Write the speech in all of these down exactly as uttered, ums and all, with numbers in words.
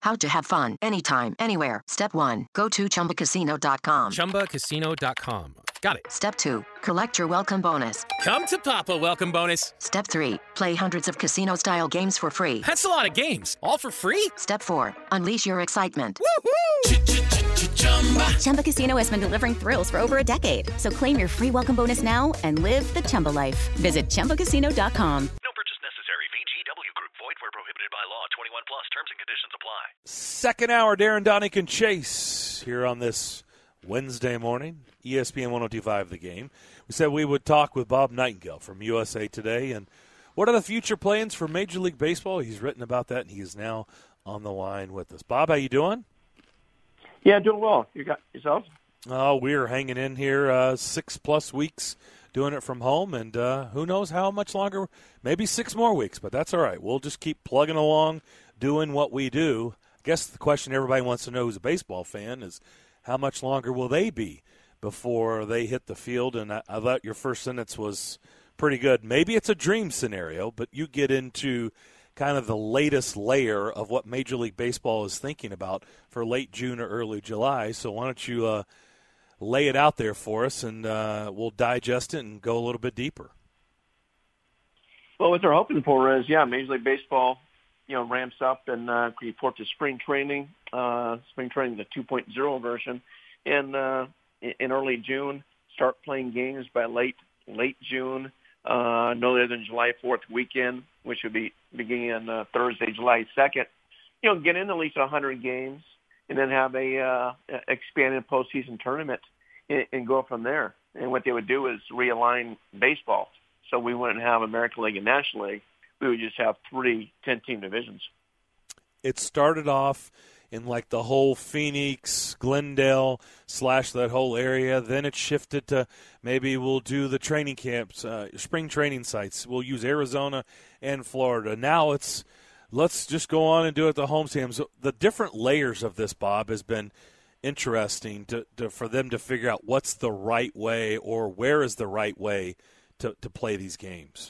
How to have fun anytime, anywhere. Step one. Go to chumba casino dot com. chumba casino dot com. Got it. Step two. Collect your welcome bonus. Come to Papa welcome bonus. Step three. Play hundreds of casino-style games for free. That's a lot of games. All for free? Step four. Unleash your excitement. Woohoo! Chumba Casino has been delivering thrills for over a decade. So claim your free welcome bonus now and live the Chumba life. Visit chumba casino dot com. No purchase necessary. V G W Group. Void where prohibited by law. twenty-one plus. Terms and conditions apply. Second hour, Darren Donick and Chase here on this Wednesday morning. E S P N one oh two point five The Game. We said we would talk with Bob Nightingale from U S A Today. And what are the future plans for Major League Baseball? He's written about that, and he is now on the line with us. Bob, how you doing? Yeah, doing well. You got yourself? Oh, we're hanging in here uh, six-plus weeks doing it from home, and uh, who knows how much longer, maybe six more weeks, but that's all right. We'll just keep plugging along, doing what we do. I guess the question everybody wants to know who's a baseball fan is how much longer will they be before they hit the field, and I, I thought your first sentence was pretty good. Maybe it's a dream scenario, but you get into kind of the latest layer of what Major League Baseball is thinking about for late June or early July. So why don't you uh, lay it out there for us, and uh, we'll digest it and go a little bit deeper. Well, what they're hoping for is, yeah, Major League Baseball, you know, ramps up and uh, report to spring training, uh, spring training, the two point oh version, and uh, in early June, start playing games by late late June, uh, no later than July fourth weekend, which would be beginning on uh, Thursday, July second. You know, get in at least one hundred games, and then have a uh, expanded postseason tournament and, and go from there. And what they would do is realign baseball, so we wouldn't have American League and National League. We would just have three ten-team divisions. It started off in like the whole Phoenix, Glendale, slash that whole area. Then it shifted to maybe we'll do the training camps, uh, spring training sites. We'll use Arizona and Florida. Now it's let's just go on and do it at the home stadiums. The different layers of this, Bob, has been interesting to, to for them to figure out what's the right way or where is the right way to, to play these games.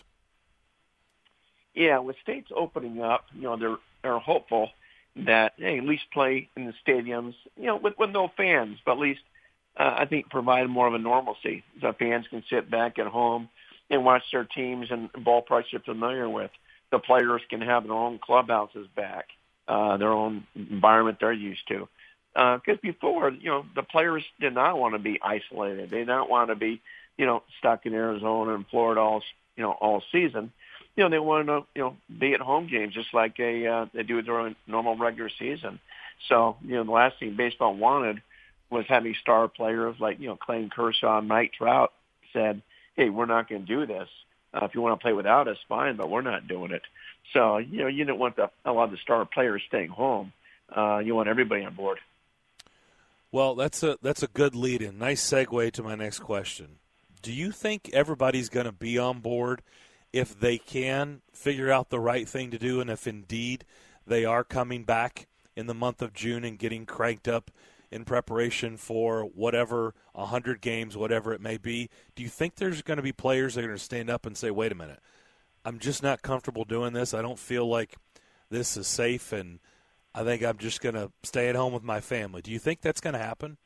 Yeah, with states opening up, you know, they're they're hopeful that, hey, at least play in the stadiums, you know, with, with no fans, but at least uh, I think provide more of a normalcy so fans can sit back at home and watch their teams and ballparks they're familiar with. The players can have their own clubhouses back, uh, their own environment they're used to. Because uh, before, you know, the players did not want to be isolated. They did not want to be, you know, stuck in Arizona and Florida all, you know, all season. You know, they want to, you know, be at home games just like a, uh, they do during normal regular season. So, you know, the last thing baseball wanted was having star players like, you know, Clayton Kershaw and Mike Trout said, hey, we're not going to do this. Uh, if you want to play without us, fine, but we're not doing it. So, you know, you didn't want the, a lot of the star players staying home. Uh, you want everybody on board. Well, that's a that's a good lead-in. Nice segue to my next question. Do you think everybody's going to be on board if they can figure out the right thing to do, and if indeed they are coming back in the month of June and getting cranked up in preparation for whatever, one hundred games, whatever it may be, do you think there's going to be players that are going to stand up and say, wait a minute, I'm just not comfortable doing this. I don't feel like this is safe, and I think I'm just going to stay at home with my family. Do you think that's going to happen?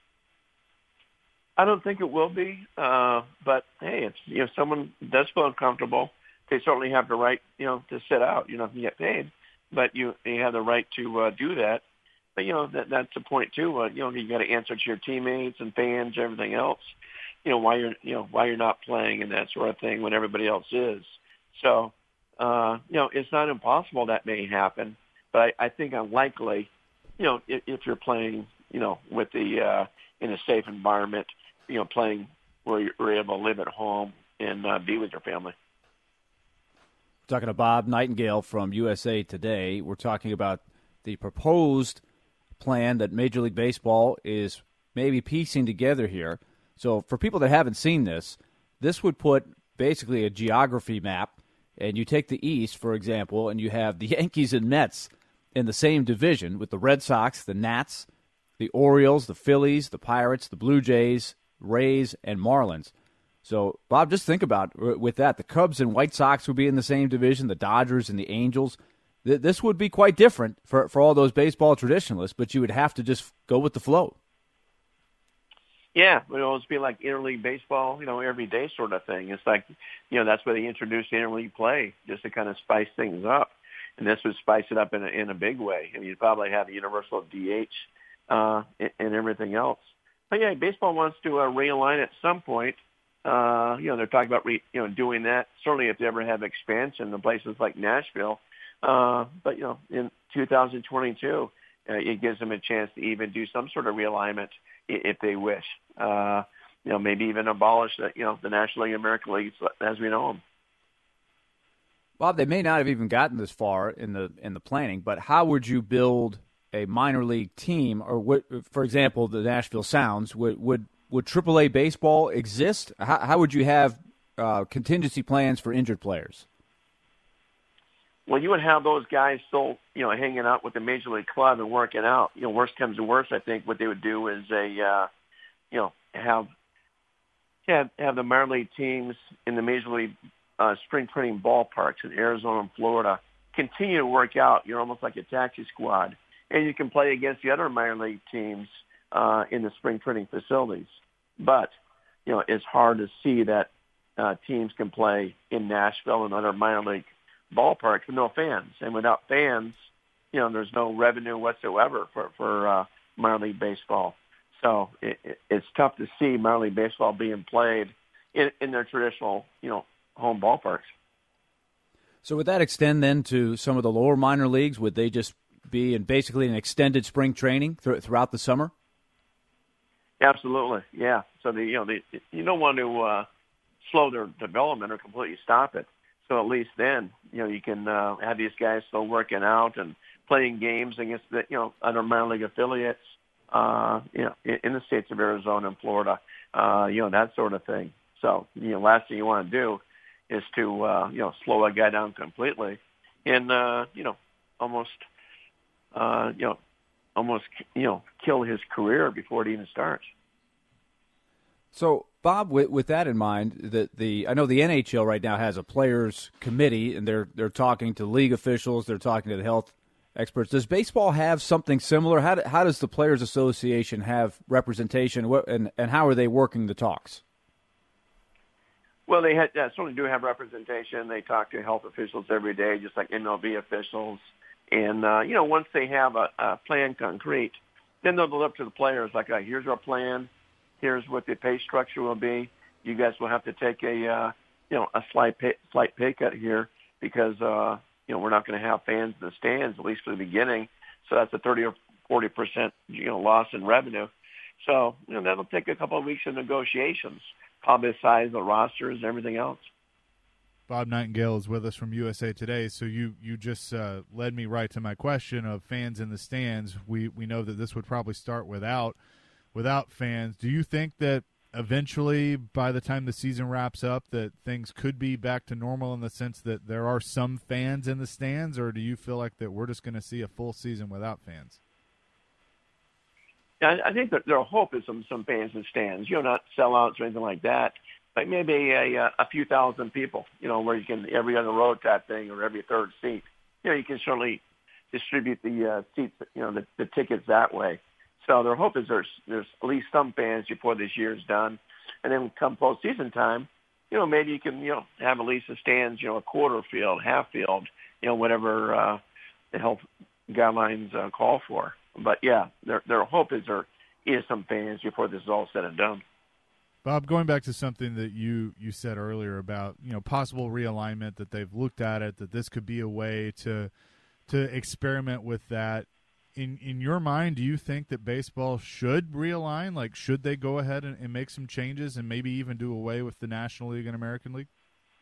I don't think it will be, uh, but hey, if you know someone does feel uncomfortable, they certainly have the right, you know, to sit out. You know, if you get paid, but you you have the right to uh, do that. But you know that that's the point too. Uh, you know, you got to answer to your teammates and fans, everything else. You know, why you're you know why you're not playing and that sort of thing when everybody else is. So, uh, you know, it's not impossible that may happen, but I, I think unlikely. You know, if, if you're playing, you know, with the uh, in a safe environment. You know, playing where you're able to live at home and uh, be with your family. Talking to Bob Nightingale from U S A Today. We're talking about the proposed plan that Major League Baseball is maybe piecing together here. So for people that haven't seen this, this would put basically a geography map, and you take the East, for example, and you have the Yankees and Mets in the same division with the Red Sox, the Nats, the Orioles, the Phillies, the Pirates, the Blue Jays, Rays, and Marlins. So, Bob, just think about with that. The Cubs and White Sox would be in the same division, the Dodgers and the Angels. th- this would be quite different for, for all those baseball traditionalists, but you would have to just go with the flow. Yeah, it would always be like interleague baseball, you know, every day sort of thing. It's like, you know, that's where they introduced interleague play, just to kind of spice things up. And this would spice it up in a, in a big way. I mean, you'd probably have a universal D H uh, and, and everything else. But, yeah, baseball wants to uh, realign at some point. Uh, you know, they're talking about, re, you know, doing that. Certainly if they ever have expansion in places like Nashville. Uh, but, you know, in two thousand twenty-two, uh, it gives them a chance to even do some sort of realignment if they wish. Uh, you know, maybe even abolish the, you know, the National League, American League as we know them. Bob, they may not have even gotten this far in the in the planning, but how would you build a minor league team? Or, what, for example, the Nashville Sounds, would would, would triple A baseball exist? How, how would you have uh, contingency plans for injured players? Well, you would have those guys still, you know, hanging out with the major league club and working out. You know, worst comes to worst, I think what they would do is a, uh, you know, have have have the minor league teams in the major league uh, spring training ballparks in Arizona and Florida continue to work out. You're almost like a taxi squad, and you can play against the other minor league teams uh, in the spring training facilities. But you know, it's hard to see that uh, teams can play in Nashville and other minor league ballparks with no fans, and without fans, you know, there's no revenue whatsoever for for uh, minor league baseball. So it, it, it's tough to see minor league baseball being played in, in their traditional, you know, home ballparks. So would that extend then to some of the lower minor leagues? Would they just be in basically an extended spring training th- throughout the summer? Absolutely, yeah. So the you know the, you don't want to uh, slow their development or completely stop it. So at least then, you know, you can uh, have these guys still working out and playing games against the, you know, other minor league affiliates, uh, you know, in, in the states of Arizona and Florida, uh, you know, that sort of thing. So, you know, last thing you want to do is to, uh, you know, slow a guy down completely and, uh, you know, almost, uh, you know, almost, you know, kill his career before it even starts. So, Bob, with, with that in mind, the, the I know the N H L right now has a players committee, and they're they're talking to league officials, they're talking to the health experts. Does baseball have something similar? How do, how does the Players Association have representation, what, and and how are they working the talks? Well, they had, yeah, certainly do have representation. They talk to health officials every day, just like M L B officials. And uh, you know, once they have a, a plan concrete, then they'll look up to the players like, uh, here's our plan. Here's what the pay structure will be. You guys will have to take a, uh, you know, a slight pay, slight pay cut here because, uh, you know, we're not going to have fans in the stands, at least for the beginning. So that's a thirty or forty percent, you know, loss in revenue. So, you know, that'll take a couple of weeks of negotiations, probably the size of the rosters and everything else. Bob Nightingale is with us from U S A Today. So you, you just uh, led me right to my question of fans in the stands. We, we know that this would probably start without without fans. Do you think that eventually, by the time the season wraps up, that things could be back to normal in the sense that there are some fans in the stands, or do you feel like that we're just going to see a full season without fans? Yeah, I think that their hope is some, some fans in stands, you know, not sellouts or anything like that, but maybe a, a few thousand people, you know, where you can every other row type thing or every third seat. You know, you can certainly distribute the uh, seats, you know, the, the tickets that way. So their hope is there's there's at least some fans before this year's done, and then come postseason time, you know, maybe you can you know have at least the stands, you know, a quarter field, half field, you know, whatever uh, the health guidelines uh, call for. But yeah, their their hope is there is some fans before this is all said and done. Bob, going back to something that you, you said earlier about you know possible realignment, that they've looked at it, that this could be a way to to experiment with that. In in your mind, do you think that baseball should realign? Like, should they go ahead and, and make some changes and maybe even do away with the National League and American League?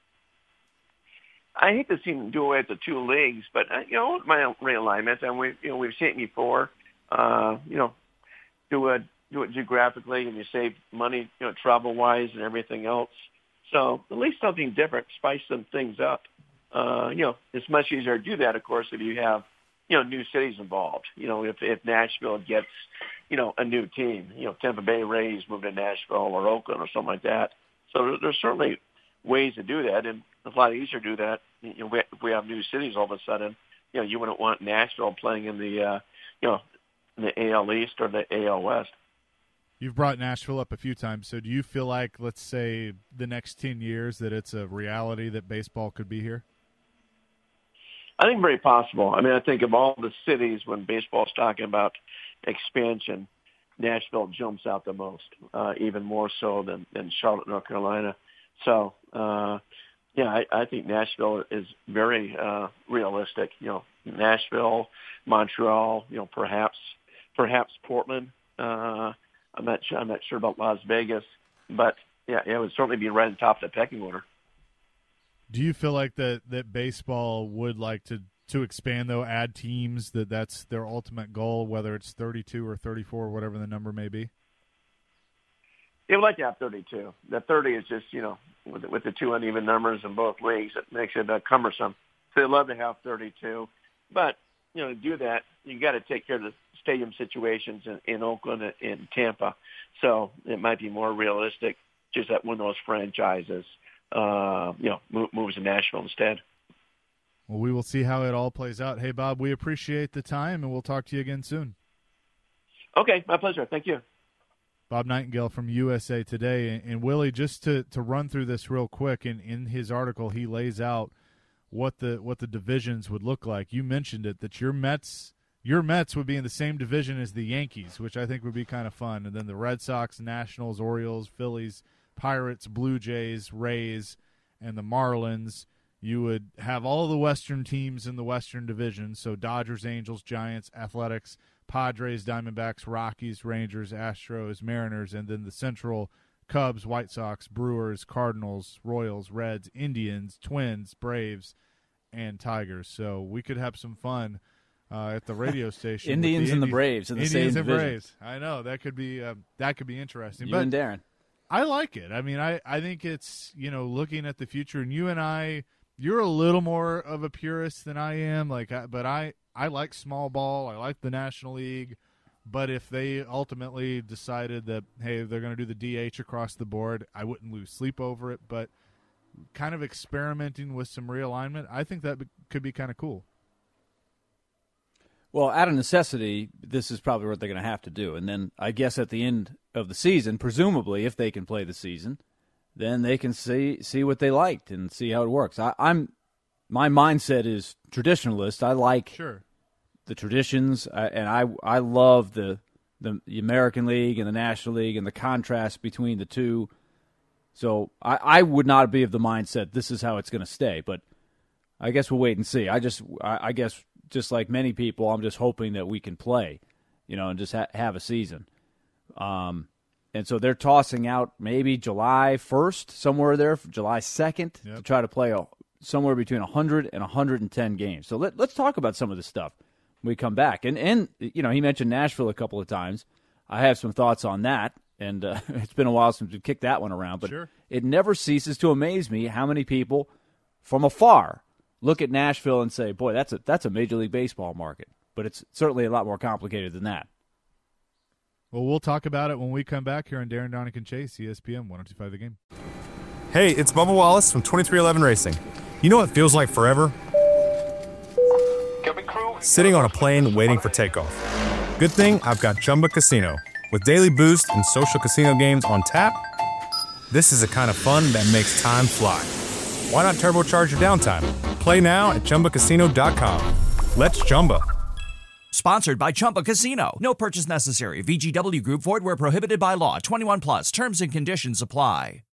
I hate to see them do away with the two leagues, but uh, you know, my realignment, and we you know we've seen it before. Uh, you know, do it do it geographically, and you save money, you know, travel wise and everything else. So at least something different, spice some things up. Uh, you know, it's much easier to do that, of course, if you have you know, new cities involved. You know, if, if Nashville gets, you know, a new team, you know, Tampa Bay Rays move to Nashville or Oakland or something like that. So there's certainly ways to do that, and it's a lot easier to do that, you know, if we have new cities all of a sudden you know, you wouldn't want Nashville playing in the, uh, you know, in the A L East or the A L West. You've brought Nashville up a few times. So do you feel like, let's say, the next ten years that it's a reality that baseball could be here? I think very possible. I mean, I think of all the cities when baseball's talking about expansion, Nashville jumps out the most, uh, even more so than, than Charlotte, North Carolina. So, uh, yeah, I, I think Nashville is very uh, realistic. You know, Nashville, Montreal, you know, perhaps perhaps Portland. Uh, I'm not sure. I'm not sure about Las Vegas, but yeah, it would certainly be right on top of the pecking order. Do you feel like that, that baseball would like to, to expand, though, add teams, that that's their ultimate goal, whether it's thirty-two or thirty-four, whatever the number may be? They would like to have thirty-two. The thirty is just, you know, with, with the two uneven numbers in both leagues, it makes it uh, cumbersome. So they'd love to have thirty-two. But, you know, to do that, you got to take care of the stadium situations in, in Oakland and in Tampa. So it might be more realistic just that one of those franchises, uh, you know, move, moves to Nashville instead. Well, we will see how it all plays out. Hey, Bob, we appreciate the time, and we'll talk to you again soon. Okay, my pleasure. Thank you. Bob Nightingale from U S A Today. And, and Willie, just to, to run through this real quick, in, in his article, he lays out what the what the divisions would look like. You mentioned it, that your Mets your Mets would be in the same division as the Yankees, which I think would be kind of fun. And then the Red Sox, Nationals, Orioles, Phillies, Pirates, Blue Jays, Rays, and the Marlins. You would have all the Western teams in the Western Division, so Dodgers, Angels, Giants, Athletics, Padres, Diamondbacks, Rockies, Rangers, Astros, Mariners, and then the Central, Cubs, White Sox, Brewers, Cardinals, Royals, Reds, Indians, Twins, Braves, and Tigers. So we could have some fun uh, at the radio station. Indians the and Indi- the Braves in the Indians same and division. Braves. I know that could be uh, that could be interesting. You but and Darren. I like it. I mean, I, I think it's, you know, looking at the future, and you and I, you're a little more of a purist than I am. Like, I, but I, I like small ball. I like the National League. But if they ultimately decided that, hey, they're going to do the D H across the board, I wouldn't lose sleep over it. But kind of experimenting with some realignment, I think that be, could be kind of cool. Well, out of necessity, this is probably what they're going to have to do. And then I guess at the end of the season, presumably, if they can play the season, then they can see see what they liked and see how it works. I, I'm my mindset is traditionalist. I like sure. the traditions, uh, and I I love the, the the American League and the National League and the contrast between the two. So I, I would not be of the mindset this is how it's going to stay. But I guess we'll wait and see. I just I, I guess just like many people, I'm just hoping that we can play, you know, and just ha- have a season. Um, and so they're tossing out maybe July first, somewhere there, July second, yep. to try to play a, somewhere between one hundred and one hundred ten games. So let, let's talk about some of this stuff when we come back. And, and, you know, he mentioned Nashville a couple of times. I have some thoughts on that, and uh, it's been a while since we've kicked that one around. But sure. It never ceases to amaze me how many people from afar look at Nashville and say, boy, that's a that's a Major League Baseball market. But it's certainly a lot more complicated than that. Well, we'll talk about it when we come back here on Darren Donick and Chase, E S P N one oh two point five The Game. Hey, it's Bubba Wallace from twenty-three eleven Racing. You know what feels like forever? Sitting on a plane waiting for takeoff. Good thing I've got Chumba Casino. With daily boost and social casino games on tap, this is the kind of fun that makes time fly. Why not turbocharge your downtime? Play now at Chumba Casino dot com. Let's Chumba. Sponsored by Chumba Casino. No purchase necessary. V G W Group. Void where prohibited by law. twenty-one plus. Terms and conditions apply.